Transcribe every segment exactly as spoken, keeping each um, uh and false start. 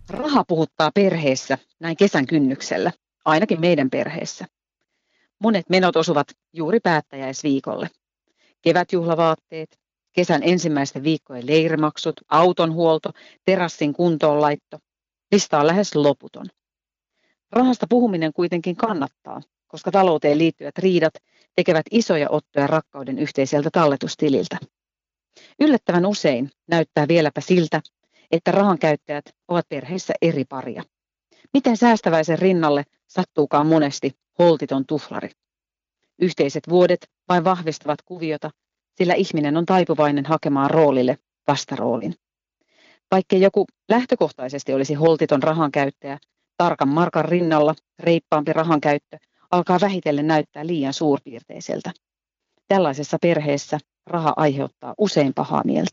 Raha puhuttaa perheessä näin kesän kynnyksellä, ainakin meidän perheessä. Monet menot osuvat juuri päättäjäisviikolle. Kevätjuhlavaatteet, kesän ensimmäisten viikkojen leirimaksut, autonhuolto, terassin kuntoonlaitto. Lista on lähes loputon. Rahasta puhuminen kuitenkin kannattaa, koska talouteen liittyvät riidat tekevät isoja ottoja rakkauden yhteiseltä talletustililtä. Yllättävän usein näyttää vieläpä siltä, että rahan käyttäjät ovat perheissä eri paria. Miten säästäväisen rinnalle sattuukaan monesti holtiton tuflari? Yhteiset vuodet vain vahvistavat kuviota, sillä ihminen on taipuvainen hakemaan roolille vastaroolin. Vaikkei joku lähtökohtaisesti olisi holtiton rahankäyttäjä, tarkan markan rinnalla reippaampi rahankäyttö alkaa vähitellen näyttää liian suurpiirteiseltä. Tällaisessa perheessä raha aiheuttaa usein pahaa mieltä.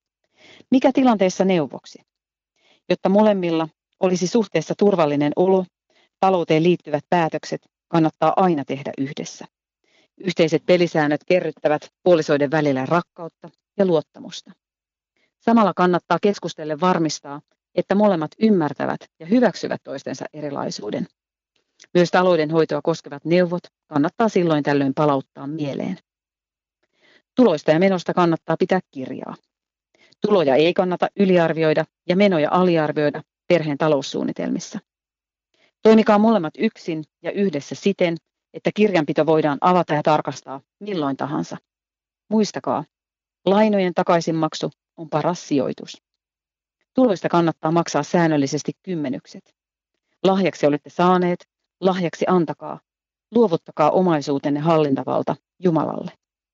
Mikä tilanteessa neuvoksi? Jotta molemmilla olisi suhteessa turvallinen olo, talouteen liittyvät päätökset kannattaa aina tehdä yhdessä. Yhteiset pelisäännöt kerryttävät puolisoiden välillä rakkautta ja luottamusta. Samalla kannattaa keskustellen varmistaa, että molemmat ymmärtävät ja hyväksyvät toistensa erilaisuuden. Myös taloudenhoitoa koskevat neuvot kannattaa silloin tällöin palauttaa mieleen. Tuloista ja menosta kannattaa pitää kirjaa. Tuloja ei kannata yliarvioida ja menoja aliarvioida perheen taloussuunnitelmissa. Toimikaa molemmat yksin ja yhdessä siten, että kirjanpito voidaan avata ja tarkastaa milloin tahansa. Muistakaa, lainojen takaisinmaksu on paras sijoitus. Tuloista kannattaa maksaa säännöllisesti kymmenykset. Lahjaksi olette saaneet, lahjaksi antakaa. Luovuttakaa omaisuutenne hallintavalta Jumalalle.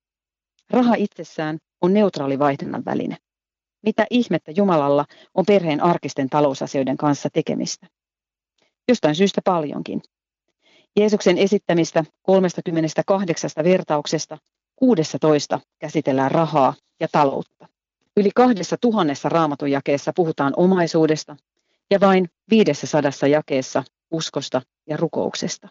Raha itsessään on neutraali vaihdunnan väline. Mitä ihmettä Jumalalla on perheen arkisten talousasioiden kanssa tekemistä? Jostain syystä paljonkin. Jeesuksen esittämistä kolmekymmentäkahdeksan vertauksesta kuusitoista käsitellään rahaa ja taloutta. Yli kahdessa tuhannessa raamatun jakeessa puhutaan omaisuudesta ja vain viidessäsadassa jakeessa uskosta ja rukouksesta.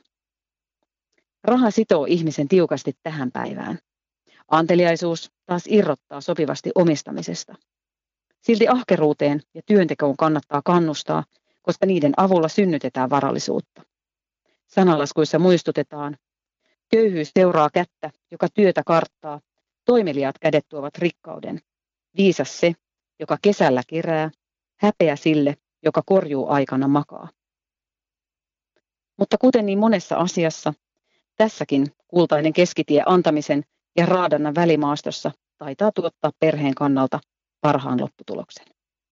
Raha sitoo ihmisen tiukasti tähän päivään. Anteliaisuus taas irrottaa sopivasti omistamisesta. Silti ahkeruuteen ja työntekoon kannattaa kannustaa, koska niiden avulla synnytetään varallisuutta. Sanalaskuissa muistutetaan, köyhyys seuraa kättä, joka työtä karttaa, toimeliaat kädet tuovat rikkauden. Viisas se, joka kesällä kerää, häpeä sille, joka korjuu aikana makaa. Mutta kuten niin monessa asiassa, tässäkin kultainen keskitie antamisen ja raadannan välimaastossa taitaa tuottaa perheen kannalta parhaan lopputuloksen.